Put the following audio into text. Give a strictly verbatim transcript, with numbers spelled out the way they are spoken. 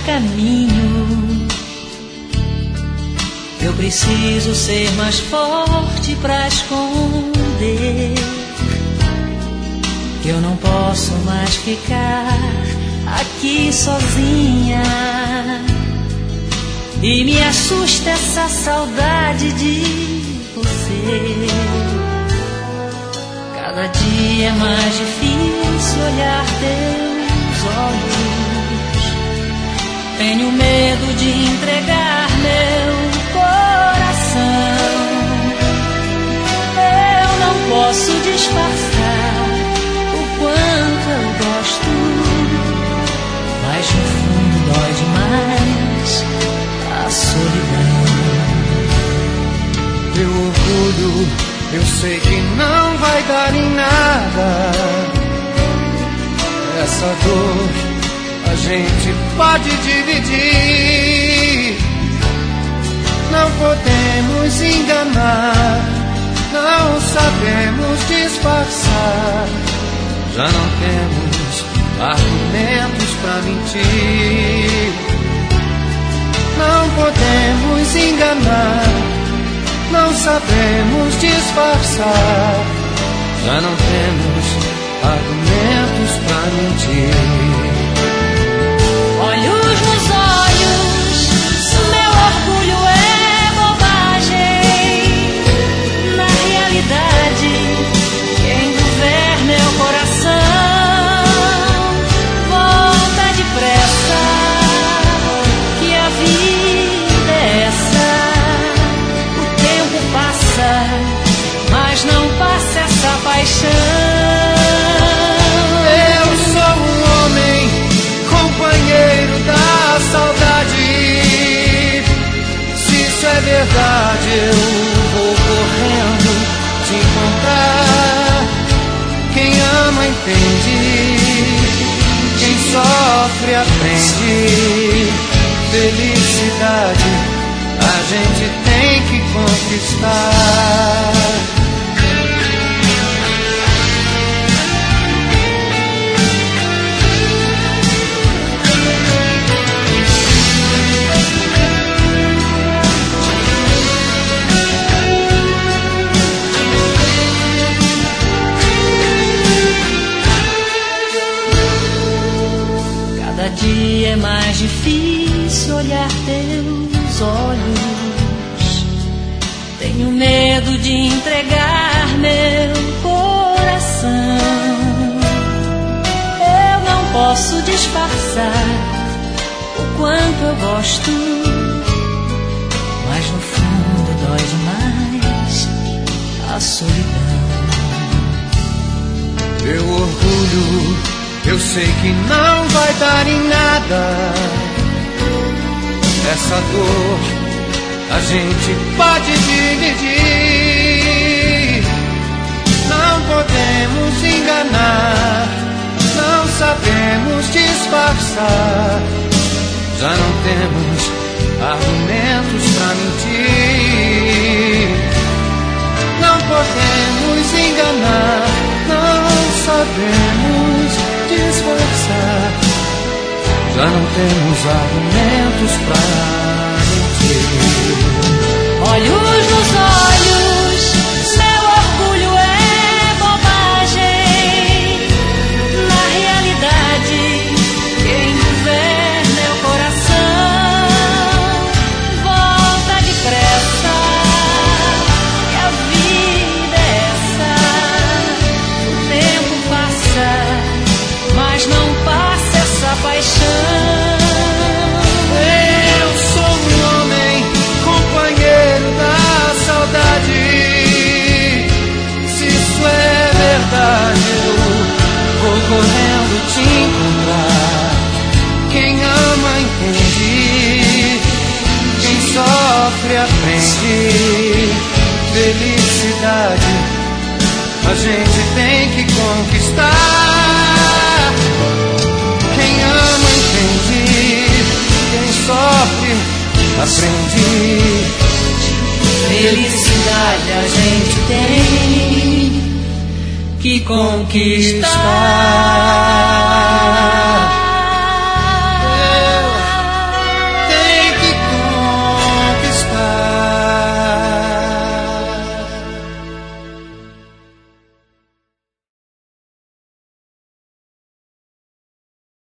caminho. Eu preciso ser mais forte pra esconder que eu não posso mais ficar aqui sozinha. E me assusta essa saudade de você. Cada dia é mais difícil olhar teus olhos. Tenho medo de entregar meu coração. Eu não posso disfarçar o quanto eu gosto, mas no fundo dói demais a solidão. Meu orgulho, eu sei que não vai dar em nada. Essa dor a gente pode dividir. Não podemos enganar, não sabemos disfarçar. Já não temos argumentos pra mentir. Não podemos enganar, não sabemos disfarçar. Já não temos argumentos pra mentir. Olhos nos olhos, meu orgulho é bobagem. Na realidade, quem governa meu coração. Volta depressa, que a vida é essa. O tempo passa, mas não passa essa paixão. Verdade, eu vou correndo te encontrar. Quem ama entende, quem sofre aprende. Felicidade a gente tem que conquistar. Cada dia é mais difícil olhar teus olhos. Tenho medo de entregar meu coração. Eu não posso disfarçar o quanto eu gosto, mas no fundo dói demais a solidão. Meu orgulho, eu sei que não vai dar em nada. Essa dor a gente pode dividir. Não podemos enganar, não sabemos disfarçar. Já não temos argumentos pra mentir. Não podemos enganar, não sabemos disfarçar. Já não temos argumentos pra mentir. Olhos nos olhos, meu orgulho é bobagem. Na realidade, quem governa meu coração. Volta depressa, que a vida é essa. O tempo passa, mas não passa essa paixão. Eu sou um homem, companheiro da saudade. Se isso é verdade, eu vou correndo te encontrar. Quem ama entende, quem sofre aprende. Felicidade a gente tem que conquistar. Quem ama entende, quem sofre aprende. Felicidade a gente tem que conquistar.